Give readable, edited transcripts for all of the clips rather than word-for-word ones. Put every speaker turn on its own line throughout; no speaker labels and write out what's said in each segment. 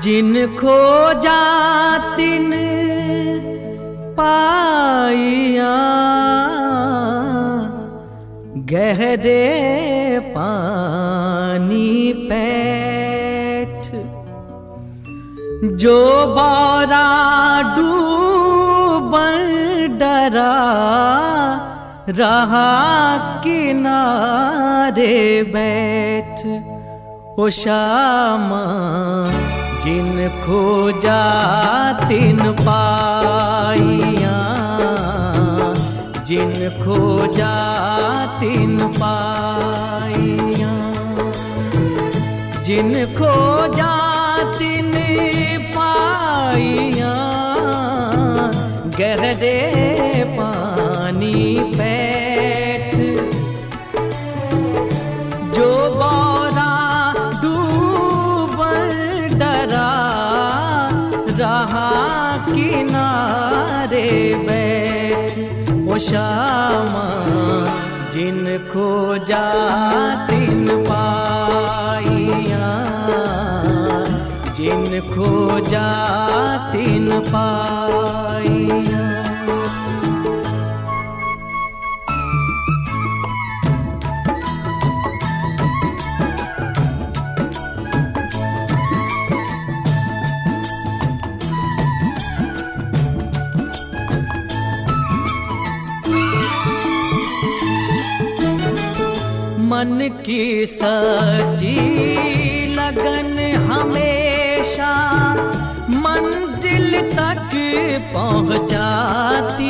जिन खोजा तिन पाइया, गहरे पानी पैठ। जो बारा डूबन डरा, रहा किनारे बैठ। ओ श्यामा जिन खोजा तिन पाइया, जिन खोजा तिन पाइया। जिन खोजा तिन पाइया, गहरे पानी पैठ। जो बारा डूबन डरा, रहा किनारे बैठ। ओ श्यामा जिन खोजा तिन पाइया, जिन खोजा तिन पाइया। मन की सच्ची लगन हमेशा मंजिल तक पहुंचाती।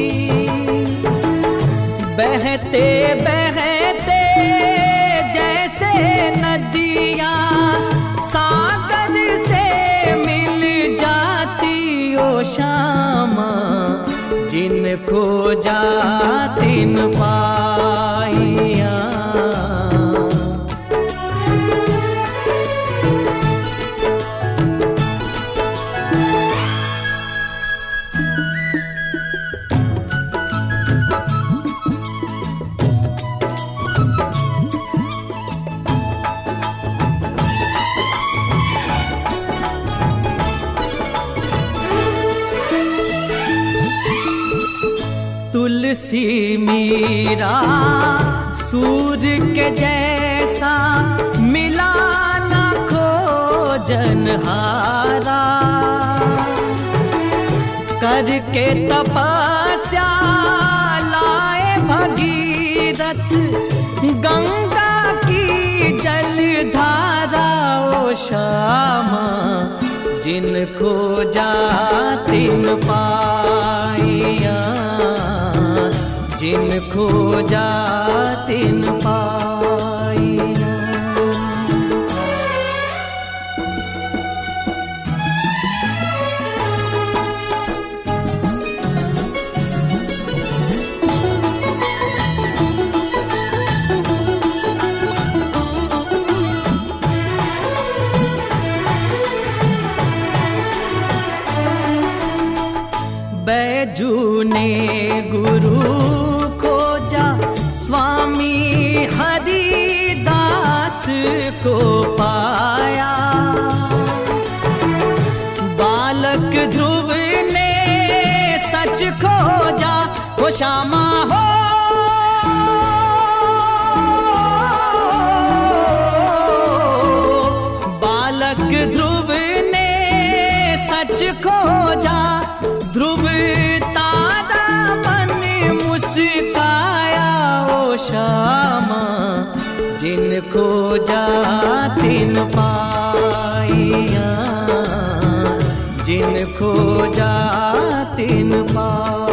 बहते बहते जैसे नदियाँ सागर से मिल जाती। ओ श्यामा जिन खोजा तिन पाइया, तुलसी मीरा सूर्य के जैसा, मिला न खोजनहारा। करके तपस्या लाए भगीरथ, गंगा की जलधारा। ओ श्यामा जिन खोजा तिन पाइया, जिन खोजा तिन पाइया। बैजू ने गुरु खोजा, स्वामी हरिदास को पाया। बालक ध्रुव ने सच खोजा, वो श्यामा हो। बालक ध्रुव ने सच खोजा, ध्रुव तारा बन मुस्काया। ओ श्यामा जिन खोजा तिन पाइया, जिन खोजा तिन पाइया।